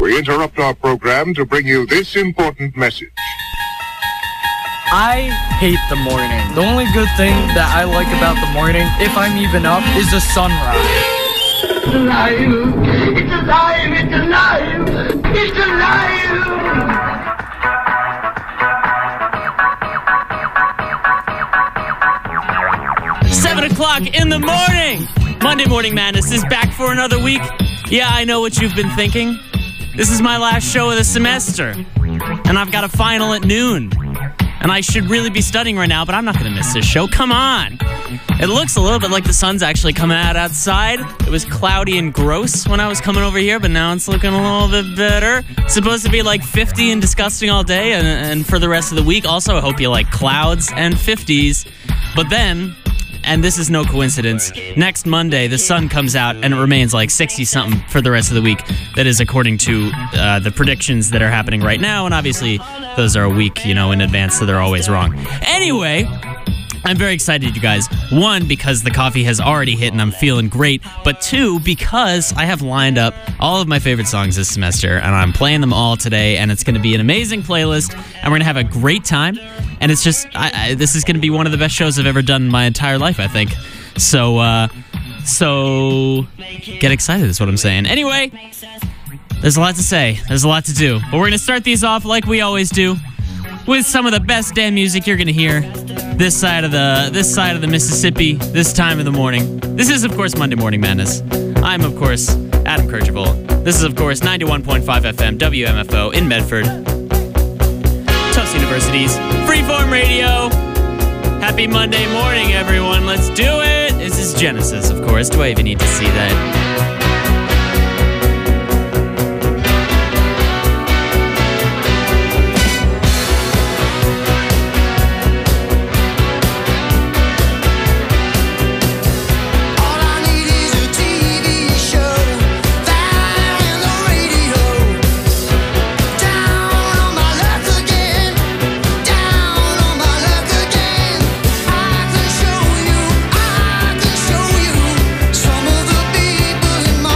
We interrupt our program to bring you this important message. I hate the morning. The only good thing that I like about the morning, if I'm even up, is the sunrise. It's alive! It's alive! It's alive! It's alive! 7 o'clock in the morning! Monday Morning Madness is back for another week. Yeah, I know what you've been thinking. This is my last show of the semester. And I've got a final at noon. And I should really be studying right now, but I'm not going to miss this show. Come on! It looks a little bit like the sun's actually coming out outside. It was cloudy and gross when I was coming over here, but now it's looking a little bit better. It's supposed to be like 50 and disgusting all day and for the rest of the week. Also, I hope you like clouds and 50s. But then, and this is no coincidence, next Monday the sun comes out and it remains like 60-something for the rest of the week. That is according to the predictions that are happening right now, and obviously those are a week, in advance, so they're always wrong. Anyway, I'm very excited, you guys. One, because the coffee has already hit and I'm feeling great. But two, because I have lined up all of my favorite songs this semester and I'm playing them all today, and it's going to be an amazing playlist and we're going to have a great time. And it's just, this is going to be one of the best shows I've ever done in my entire life, I think. So get excited is what I'm saying. Anyway, there's a lot to say. There's a lot to do. But we're going to start these off like we always do, with some of the best damn music you're going to hear this side of the Mississippi, this time of the morning. This is, of course, Monday Morning Madness. I'm, of course, Adam Kercheval. This is, of course, 91.5 FM WMFO in Medford. Tufts University's Freeform Radio. Happy Monday morning, everyone. Let's do it. This is Genesis, of course. Do I even need to see that? Some of the people in my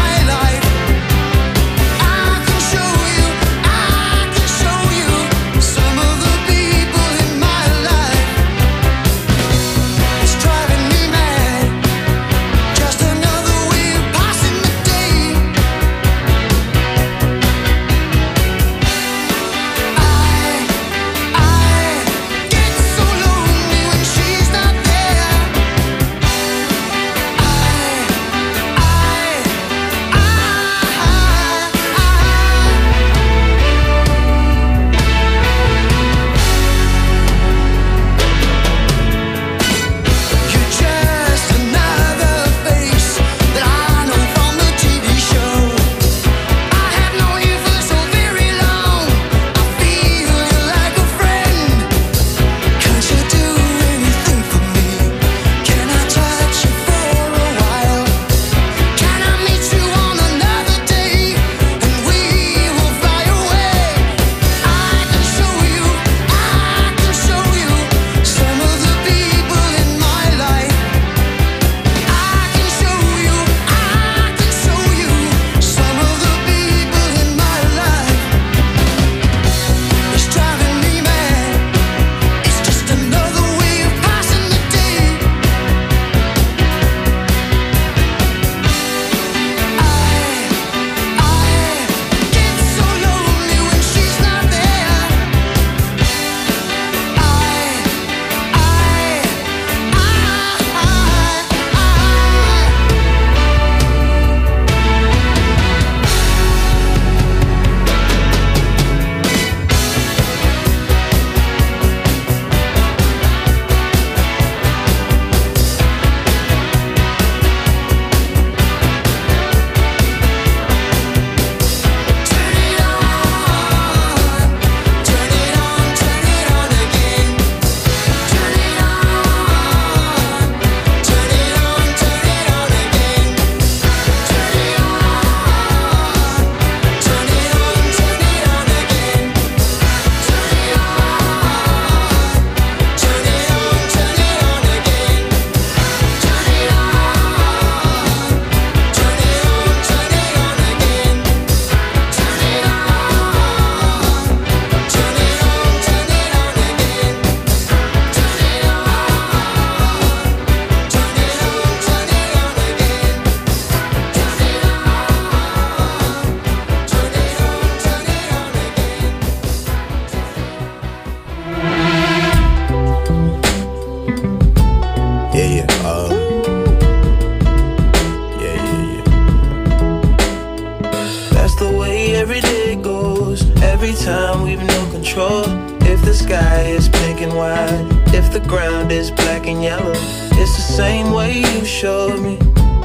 time we've no control. If the sky is pink and white, if the ground is black and yellow, it's the same way you showed me.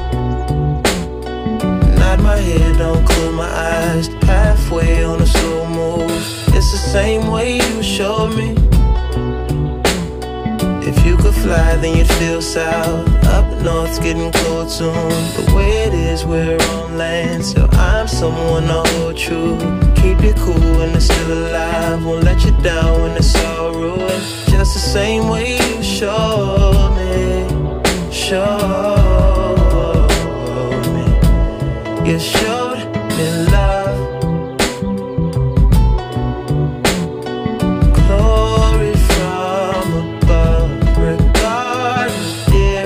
Nod my head, don't close my eyes, halfway on a slow move. It's the same way you showed me. If you could fly, then you'd feel south. Up north's getting cold soon. The way it is, we're on land, so I'm someone to hold true. Keep you cool when it's still alive, won't let you down when it's all ruined. Just the same way you showed me, showed me. You showed me love, glory from above. Regardless, dear,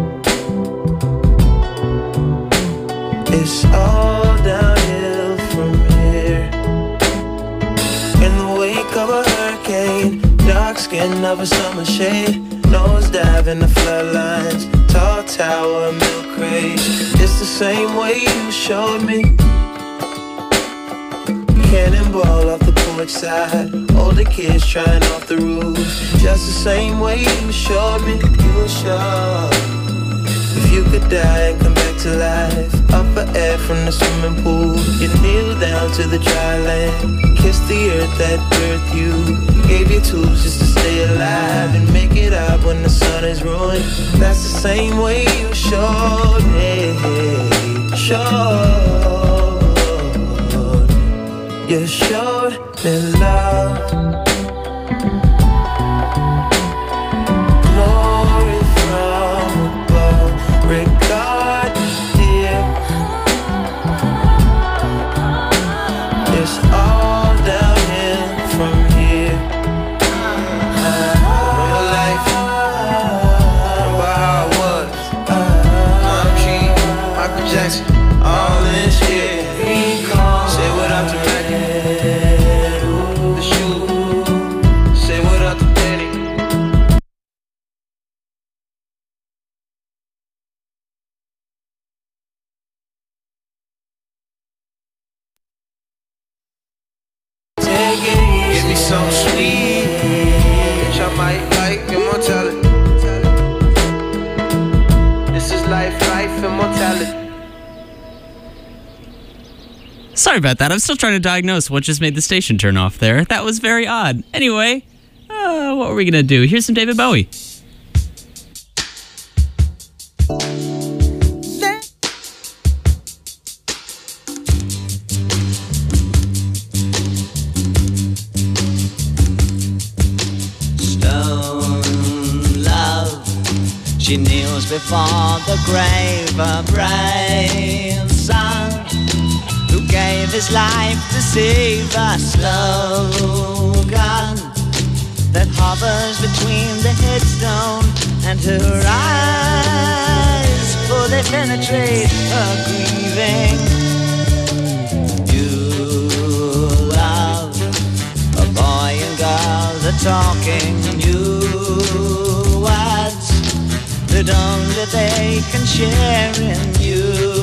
it's all downhill from here. In the wake of a hurricane, dark skin of a summer shade, nosedive in the floodlines, tall tower, milk crate. It's the same way you showed me. Cannonball off the porch side, older kids trying off the roof. Just the same way you showed me. You were sure. If you could die and come back to life, up for air from the swimming pool, you kneel down to the dry land, kiss the earth that birthed you, gave you tools just to stay alive and make it up when the sun is ruined. That's the same way you showed me, showed. You showed me love, glory from above. Regardless, dear, it's all downhill from here. Real life, remember how it was. Tom G, Michael Jackson, all in shit. Say what up to Reggie, the shoe. Say what up to Danny. Take it easy. Give me some sweet, bitch, I might like immortality. This is life, immortality. Sorry about that. I'm still trying to diagnose what just made the station turn off there. That was very odd. Anyway, what were we going to do? Here's some David Bowie. Stone love, she kneels before the grave, a brave son who gave his life to save a slogan that hovers between the headstone and her eyes, for they penetrate her grieving. You love a boy and girl, the talking new words that only they can share in you.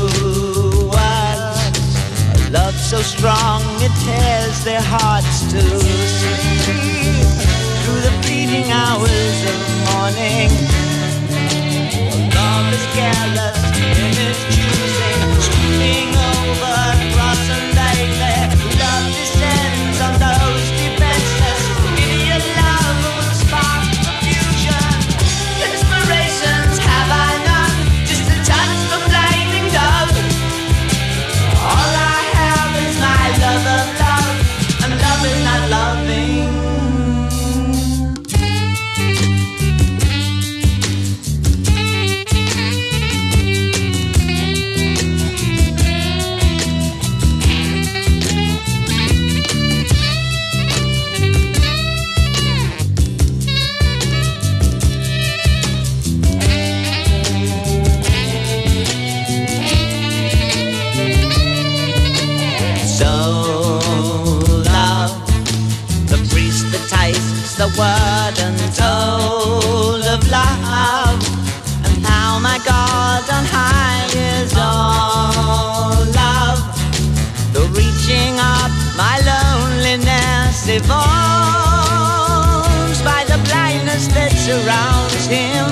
Love so strong it tears their hearts to sleep through the fleeting hours of morning. Love is careless in its choosing, sweeping over cross and lightly. Love descends on those defenseless. Idiot love will spark confusion. Inspirations have I none, just a touch of flaming dove. All I have is my love of love, and love is not loving. The word untold of love, and how my God on high is all love. The reaching up my loneliness evolves by the blindness that surrounds him.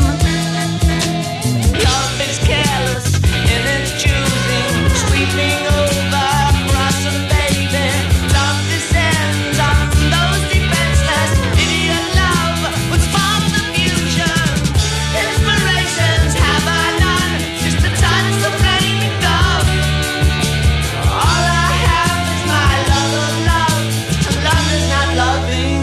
Love is careless in its choosing, sweeping over, crossing, baby. Love descends on those defenseless. Idiot love would spark the fusion. Inspirations have I none, just a touch of flame dove. All I have is my love of love, and love is not loving.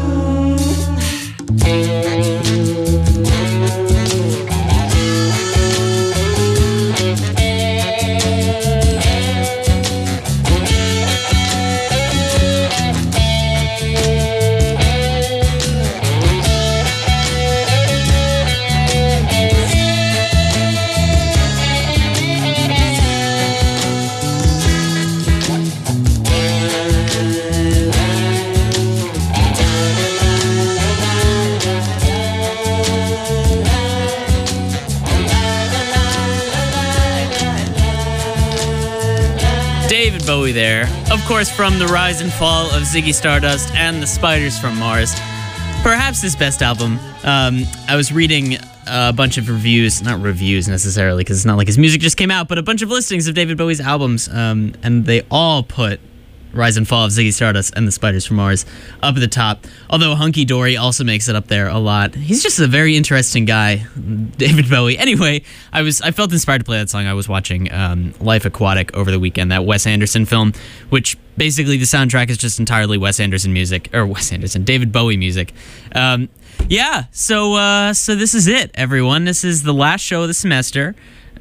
David Bowie there. Of course, from the rise and fall of Ziggy Stardust and the Spiders from Mars. Perhaps his best album. I was reading a bunch of reviews, not reviews necessarily, because it's not like his music just came out, but a bunch of listings of David Bowie's albums, and they all put Rise and Fall of Ziggy Stardust and the Spiders from Mars up at the top. Although Hunky Dory also makes it up there a lot. He's just a very interesting guy, David Bowie. Anyway, I felt inspired to play that song. I was watching Life Aquatic over the weekend, that Wes Anderson film, which basically the soundtrack is just entirely David Bowie music. So this is it, everyone. This is the last show of the semester.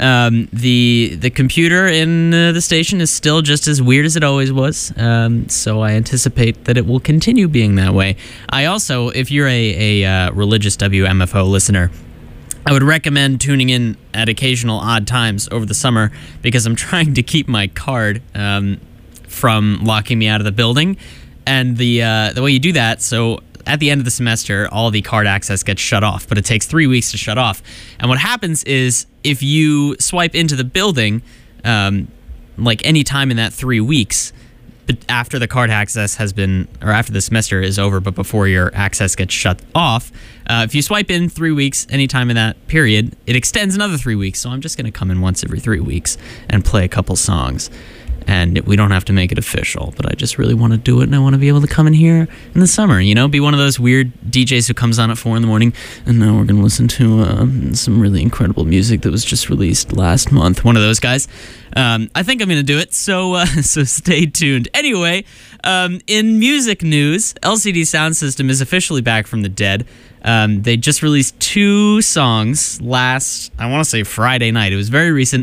The computer in the station is still just as weird as it always was, so I anticipate that it will continue being that way. I also, if you're a religious WMFO listener, I would recommend tuning in at occasional odd times over the summer, because I'm trying to keep my card from locking me out of the building, and the way you do that, so at the end of the semester, all the card access gets shut off, but it takes 3 weeks to shut off. And what happens is, if you swipe into the building, like any time in that 3 weeks, but after the card access has been, or after the semester is over, but before your access gets shut off, if you swipe in 3 weeks, anytime in that period, it extends another 3 weeks. So I'm just going to come in once every 3 weeks and play a couple songs. And we don't have to make it official, but I just really want to do it, and I want to be able to come in here in the summer, be one of those weird DJs who comes on at 4 a.m, and now we're going to listen to some really incredible music that was just released last month. One of those guys. I think I'm going to do it, so stay tuned. Anyway, in music news, LCD Sound System is officially back from the dead. They just released 2 songs last, I want to say Friday night. It was very recent.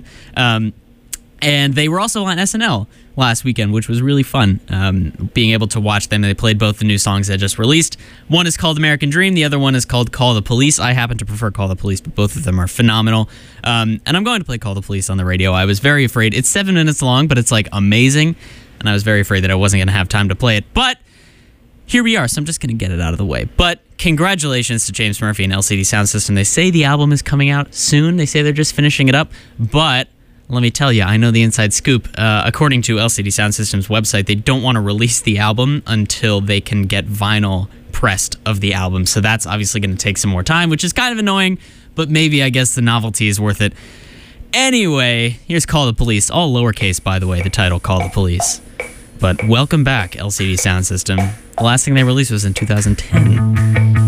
And they were also on SNL last weekend, which was really fun, being able to watch them. They played both the new songs they just released. One is called American Dream. The other one is called Call the Police. I happen to prefer Call the Police, but both of them are phenomenal. And I'm going to play Call the Police on the radio. I was very afraid. It's 7 minutes long, but it's like amazing. And I was very afraid that I wasn't going to have time to play it. But here we are, so I'm just going to get it out of the way. But congratulations to James Murphy and LCD Sound System. They say the album is coming out soon. They say they're just finishing it up. But let me tell you, I know the inside scoop. According to LCD Sound System's website, they don't want to release the album until they can get vinyl pressed of the album. So that's obviously going to take some more time, which is kind of annoying, but maybe I guess the novelty is worth it. Anyway, here's Call the Police. All lowercase, by the way, the title, Call the Police. But welcome back, LCD Sound System. The last thing they released was in 2010.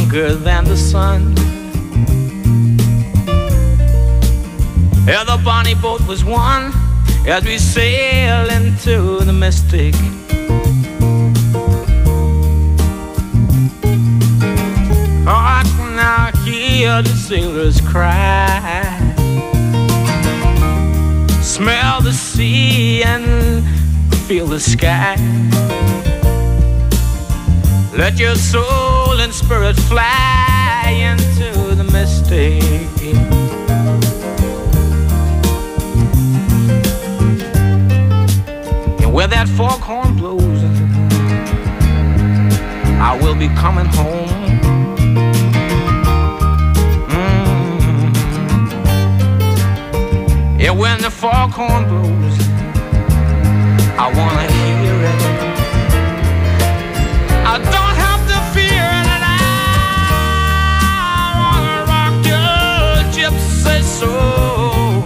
longer than the sun. Yeah, the bonnie boat was one as we sail into the mystic. Oh, I can now hear the sailors cry, smell the sea and feel the sky. Let your soul and spirit fly into the mystic. And where that foghorn blows, I will be coming home. Yeah, when the foghorn blows, I wanna hear it. I don't have to fear it, and I wanna rock your gypsy soul,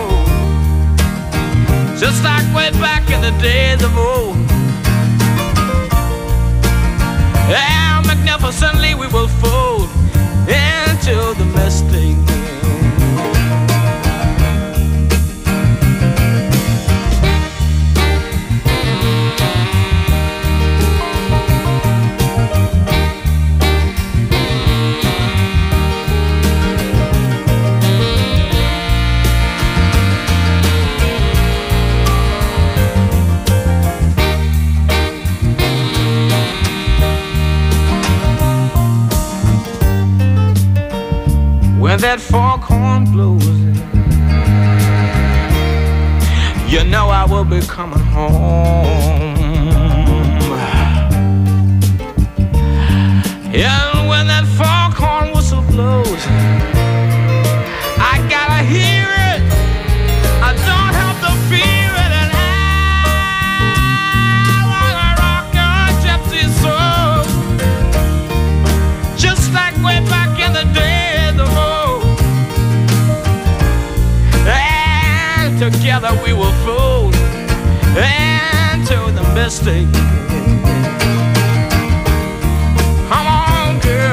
just like way back in the days of old. And magnificently we will fold into the mystic. When that foghorn blows, you know I will be coming home. Yeah, when that foghorn whistle blows, I gotta hear it. I don't have to fear it, and I wanna rock your gypsy soul, just like way back in the day. Together we will fold into the mystic. Come on, girl.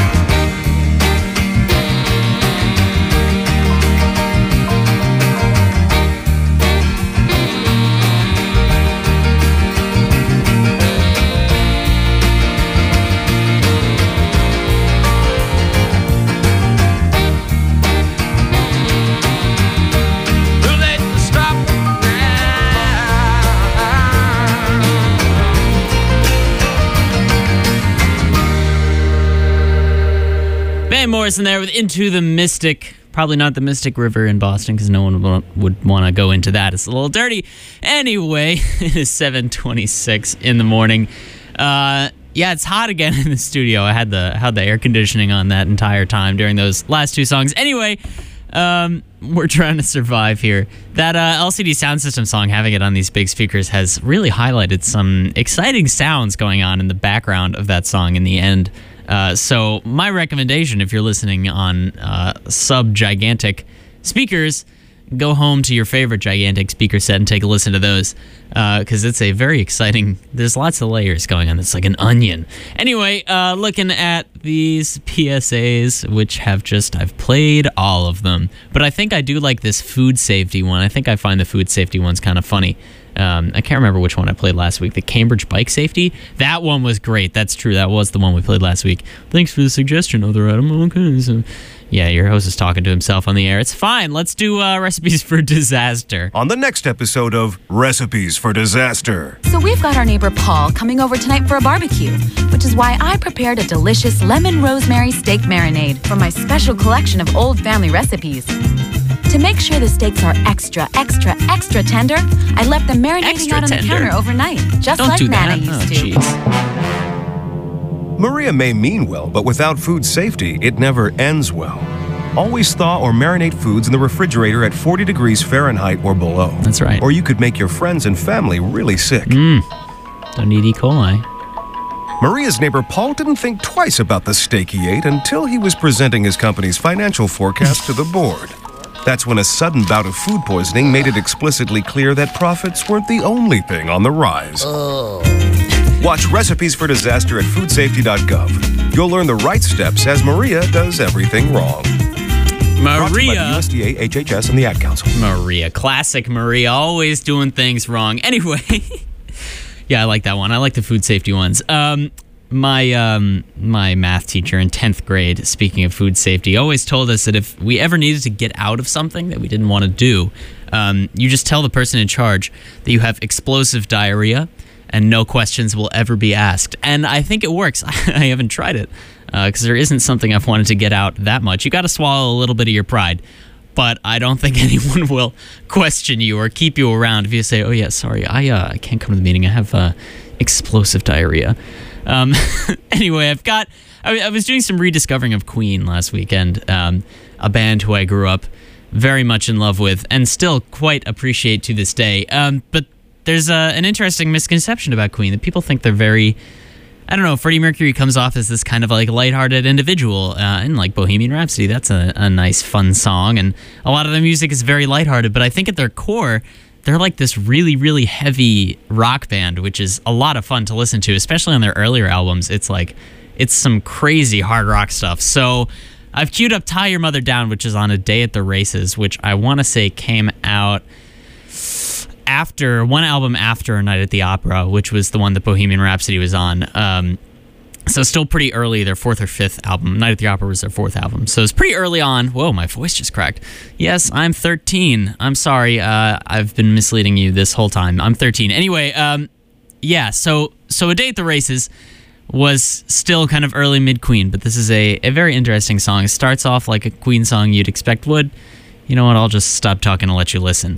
Van Morrison there with Into the Mystic. Probably not the Mystic River in Boston because no one would want to go into that. It's a little dirty. Anyway, it is 7:26 in the morning. Yeah, it's hot again in the studio. I had the air conditioning on that entire time during those last two songs. Anyway, we're trying to survive here. That LCD Sound System song, having it on these big speakers, has really highlighted some exciting sounds going on in the background of that song in the end. So my recommendation, if you're listening on sub-gigantic speakers, go home to your favorite gigantic speaker set and take a listen to those, because it's a very exciting, there's lots of layers going on. It's like an onion. Anyway, looking at these PSAs, which I've played all of them, but I think I do like this food safety one. I think I find the food safety one's kind of funny. I can't remember which one I played last week. The Cambridge Bike Safety. That one was great. That's true. That was the one we played last week. Thanks for the suggestion, Other Adam. Okay. So, yeah, your host is talking to himself on the air. It's fine. Let's do Recipes for Disaster. On the next episode of Recipes for Disaster. So we've got our neighbor Paul coming over tonight for a barbecue, which is why I prepared a delicious lemon rosemary steak marinade from my special collection of old family recipes. To make sure the steaks are extra, extra, extra tender, I left them marinating out on the counter overnight, just like Nana used to. Maria may mean well, but without food safety, it never ends well. Always thaw or marinate foods in the refrigerator at 40 degrees Fahrenheit or below. That's right. Or you could make your friends and family really sick. Don't need E. coli. Maria's neighbor Paul didn't think twice about the steak he ate until he was presenting his company's financial forecast to the board. That's when a sudden bout of food poisoning made it explicitly clear that profits weren't the only thing on the rise. Watch Recipes for Disaster at foodsafety.gov. You'll learn the right steps as Maria does everything wrong. Brought to you by the USDA, HHS, and the Ad Council. Maria. Classic Maria. Always doing things wrong. Anyway. Yeah, I like that one. I like the food safety ones. My math teacher in 10th grade, speaking of food safety, always told us that if we ever needed to get out of something that we didn't want to do, you just tell the person in charge that you have explosive diarrhea and no questions will ever be asked. And I think it works. I haven't tried it because there isn't something I've wanted to get out that much. You got to swallow a little bit of your pride, but I don't think anyone will question you or keep you around if you say, oh, yeah, sorry, I can't come to the meeting. I have explosive diarrhea. Anyway, I was doing some rediscovering of Queen last weekend, a band who I grew up very much in love with and still quite appreciate to this day. But there's an interesting misconception about Queen that people think they're very, I don't know, Freddie Mercury comes off as this kind of like lighthearted individual, and like Bohemian Rhapsody, that's a nice fun song, and a lot of the music is very lighthearted, but I think at their core, they're like this really, really heavy rock band, which is a lot of fun to listen to, especially on their earlier albums. It's some crazy hard rock stuff. So I've queued up Tie Your Mother Down, which is on A Day at the Races, which I want to say came out after one album after A Night at the Opera, which was the one that Bohemian Rhapsody was on. So still pretty early, their fourth or fifth album. Night at the Opera was their fourth album. So it's pretty early on. Whoa, my voice just cracked. Yes, I'm 13. I'm sorry. I've been misleading you this whole time. I'm 13. Anyway, yeah, so A Day at the Races was still kind of early mid-Queen, but this is a very interesting song. It starts off like a Queen song you'd expect would. You know what? I'll just stop talking and let you listen.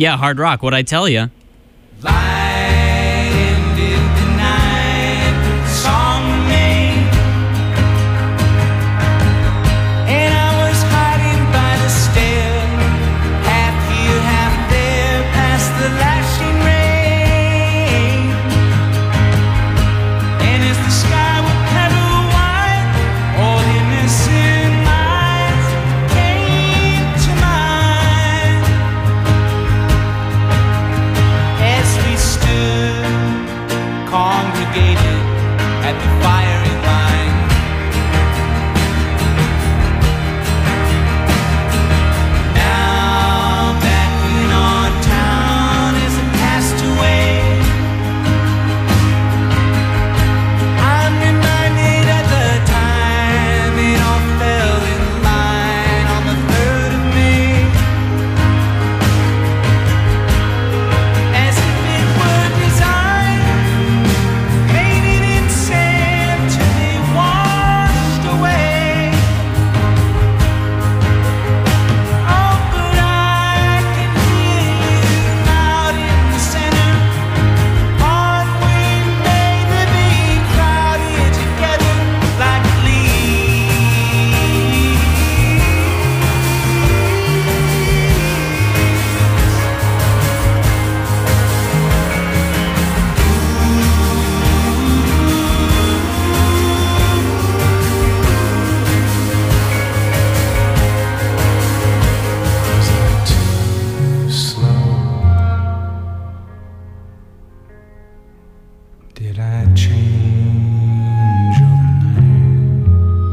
Yeah, hard rock. What'd I tell you? Did I change overnight?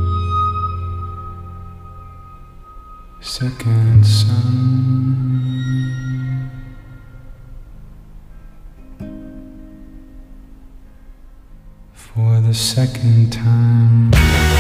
Second sun, for the second time.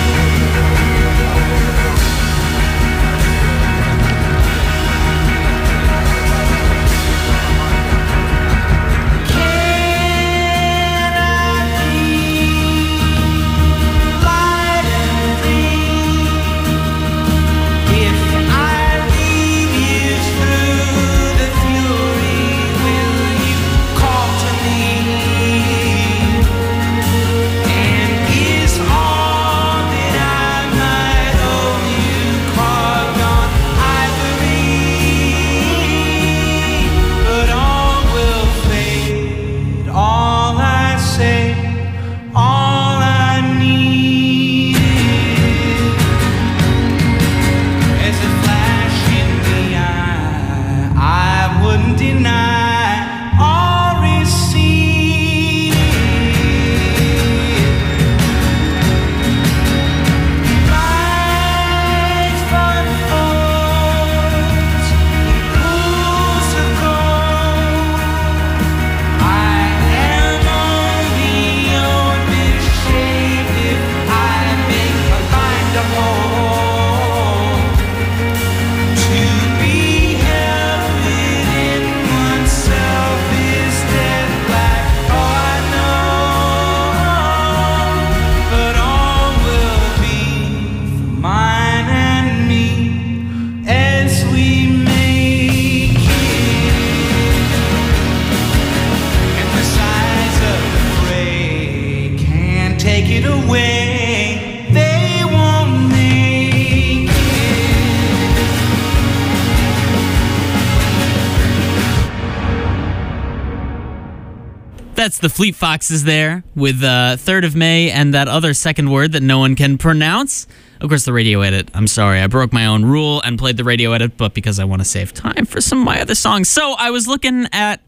That's the Fleet Foxes there with 3rd of May and that other second word that no one can pronounce. Of course, the radio edit. I'm sorry, I broke my own rule and played the radio edit, but because I want to save time for some of my other songs. So I was looking at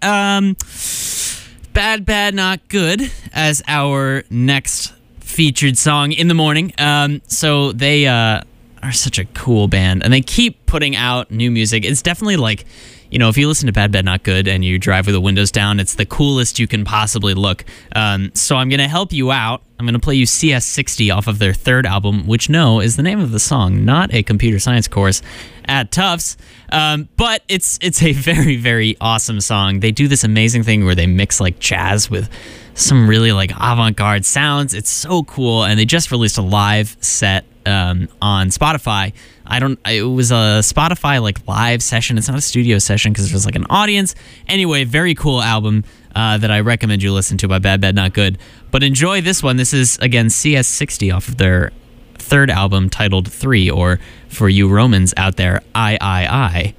Bad, Bad, Not Good as our next featured song in the morning. So they are such a cool band, and they keep putting out new music. It's definitely like, you know, if you listen to Bad, Bad, Not Good and you drive with the windows down, it's the coolest you can possibly look. So I'm going to help you out. I'm going to play you CS60 off of their 3rd album, which, no, is the name of the song, not a computer science course at Tufts. But it's a very, very awesome song. They do this amazing thing where they mix like jazz with some really like avant-garde sounds. It's so cool, and they just released a live set on Spotify. It was a Spotify like live session. It's not a studio session because there's like an audience. Anyway, very cool album that I recommend you listen to by Bad Bad Not Good. But enjoy this one. This is, again, CS60 off of their third album titled 3, or for you Romans out there, I.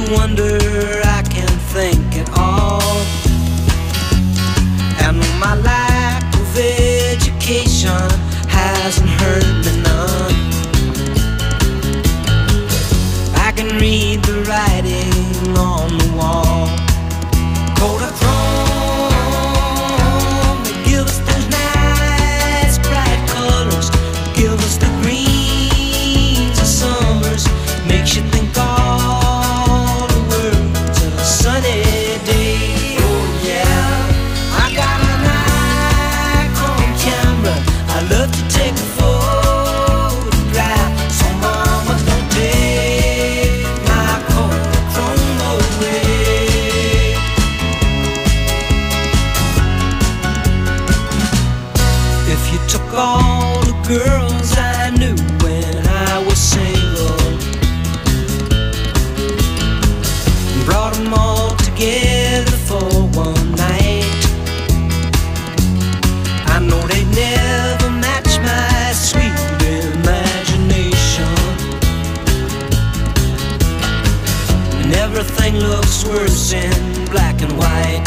wonder I can't think at all. And my lack of education hasn't hurt me none. I can read the writing on the wall. Kodachrome, they give us those nice bright colors, give us the greens of summers, makes you think all the world's a sunny day. Oh yeah, I got an Nikon camera, I love to take a photograph. So mama, don't take my Kodachrome away. If you took all the girls I knew when I was single, brought them all together for one night, I know they'd never match my sweet imagination. And everything looks worse in black and white.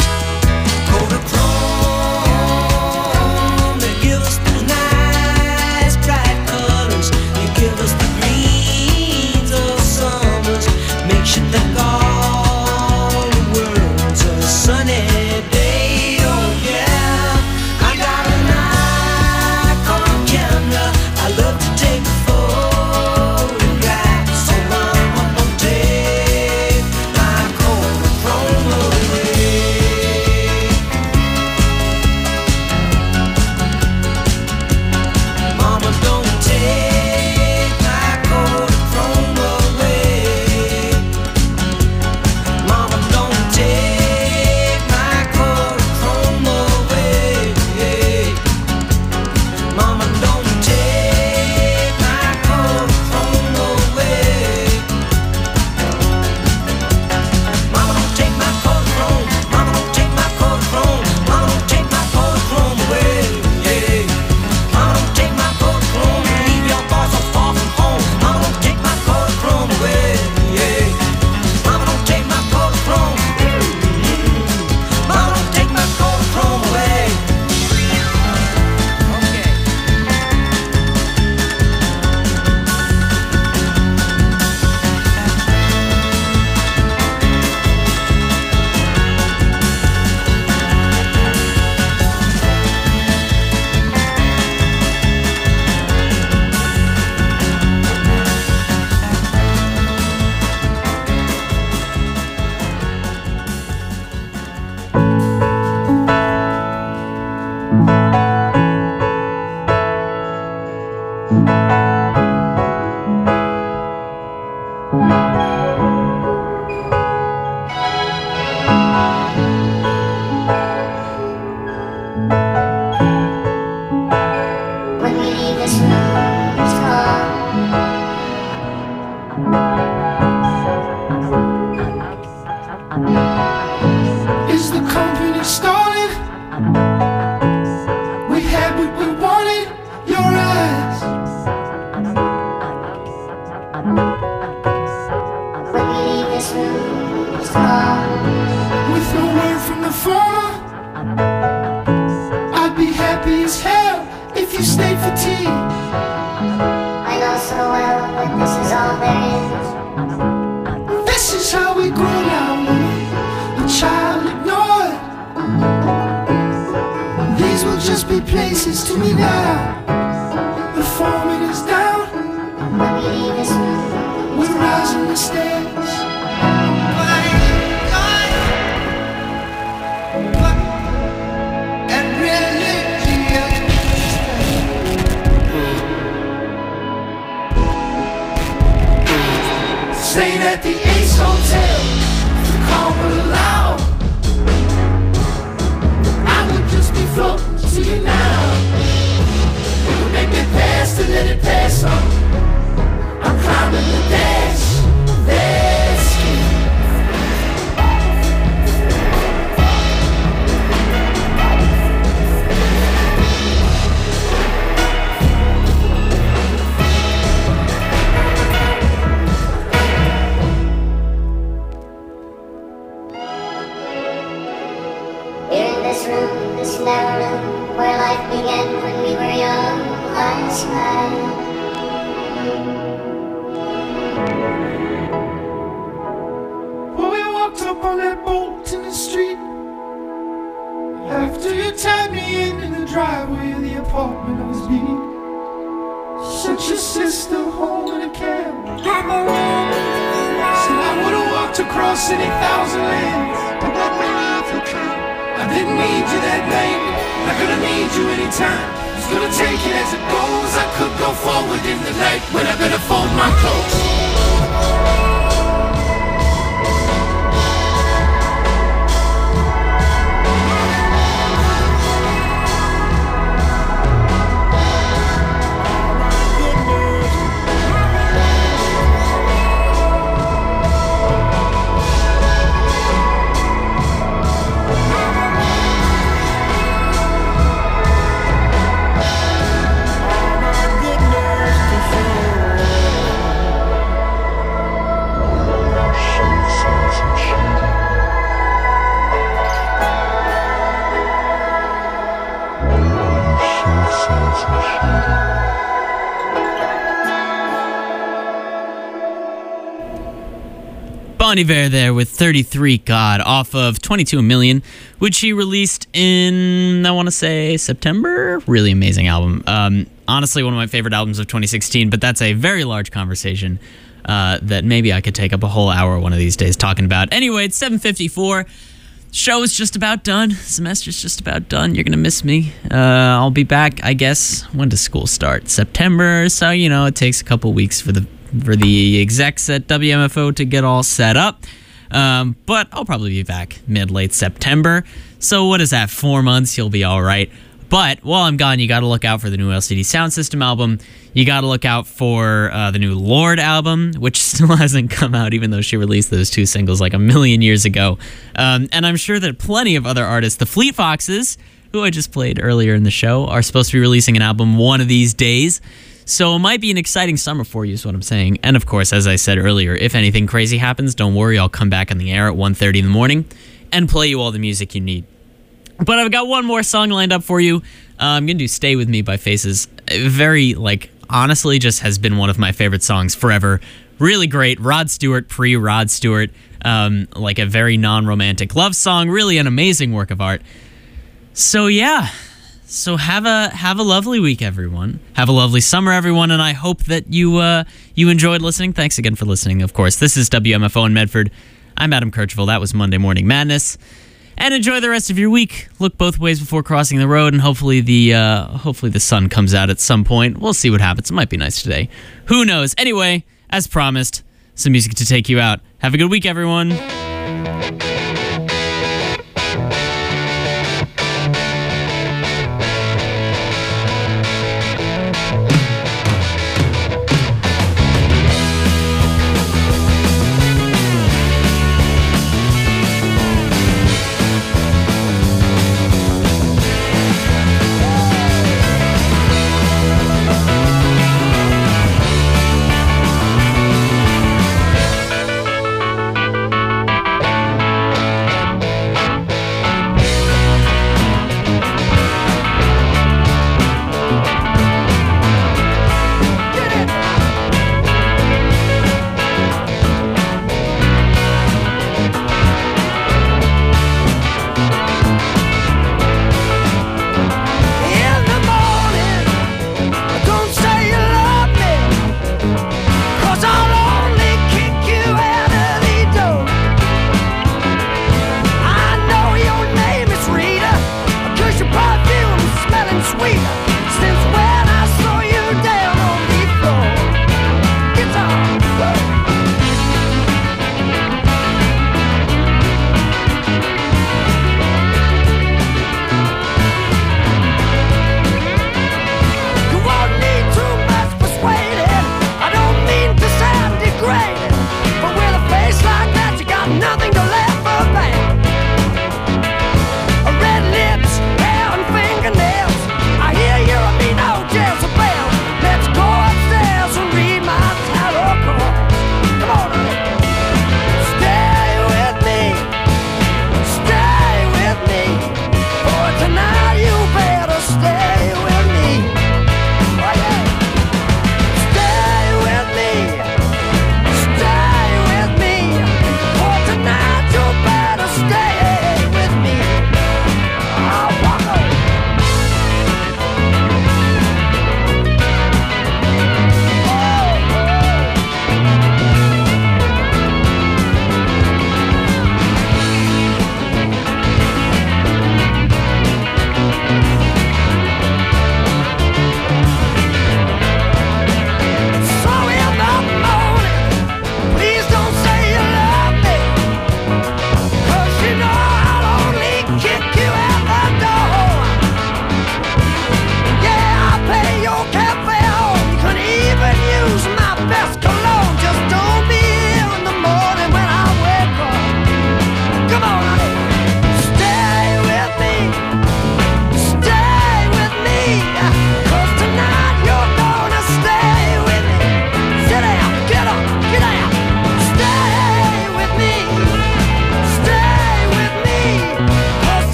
Kodachrome, they give us those nice bright colors, they give us the greens of summers, makes you think all the world's a sunny day. Oh yeah, I got a Nikon camera, I love to take photographs. So mama, don't take my Kodachrome away. Mama, don't take my Kodachrome away. Mama, don't take my Kodachrome away. Mama, don't take my Kodachrome away. Mama, don't take my Kodachrome. Mama, don't take my Kodachrome. Mama, don't take my Kodachrome away. Mama, don't take my Kodachrome and leave your boy so far from home. Mama, don't take my Kodachrome away. Mama, don't take my Kodachrome. Mama, don't take my Kodachrome away. When we leave this room, it's gone. Is the company stalling? We had what we wanted, your eyes. When we leave this room, it's gone. With no word from the former, I'd be happy as hell if you stayed for tea. I know so well what this is all there is. This is how we grow now, a child ignored. These will just be places to me now. The foreman is down, When we leave this room, we're rising the stairs. And religion. Staying at the Ace Hotel, the call will allow. I would just be floating to you now. Make me pass to let it pass on. I'm climbing the dash. Well, we walked up on that bolt in the street. After you tied me in the driveway of the apartment I was being. Sent your sister home in a cab. Said I would've walked across any thousand lands. I didn't need you that night. Not gonna need you anytime. Just gonna take it as it goes. I could go forward in the night, but I better fold my clothes. Bon Iver there with 33 God off of 22 Million, which he released in, I want to say, September. Really amazing album. Honestly, one of my favorite albums of 2016, but that's a very large conversation that maybe I could take up a whole hour one of these days talking about. Anyway, it's 7:54. Show is just about done. Semester's just about done. You're going to miss me. I'll be back, I guess. When does school start? September. So, you know, it takes a couple weeks for the execs at WMFO to get all set up. But I'll probably be back mid-late September. So what is that, 4 months? You'll be all right. But while I'm gone, you got to look out for the new LCD Sound System album. You got to look out for the new Lorde album, which still hasn't come out, even though she released those 2 singles like a million years ago. And I'm sure that plenty of other artists, the Fleet Foxes, who I just played earlier in the show, are supposed to be releasing an album one of these days. So it might be an exciting summer for you is what I'm saying. And of course, as I said earlier, if anything crazy happens, don't worry, I'll come back on the air at 1:30 in the morning and play you all the music you need. But I've got one more song lined up for you. I'm going to do Stay With Me by Faces. Very, honestly, just has been one of my favorite songs forever. Really great. Rod Stewart, pre-Rod Stewart. A very non-romantic love song. Really an amazing work of art. So, yeah. So have a lovely week, everyone. Have a lovely summer, everyone, and I hope that you enjoyed listening. Thanks again for listening, of course. This is WMFO in Medford. I'm Adam Kirchville. That was Monday Morning Madness. And enjoy the rest of your week. Look both ways before crossing the road, and hopefully the sun comes out at some point. We'll see what happens. It might be nice today. Who knows? Anyway, as promised, some music to take you out. Have a good week, everyone.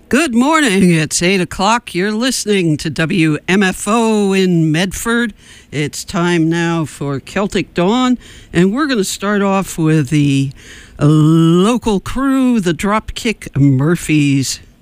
Good morning. It's 8 o'clock. You're listening to WMFO in Medford. It's time now for Celtic Dawn, and we're going to start off with the local crew, the Dropkick Murphys.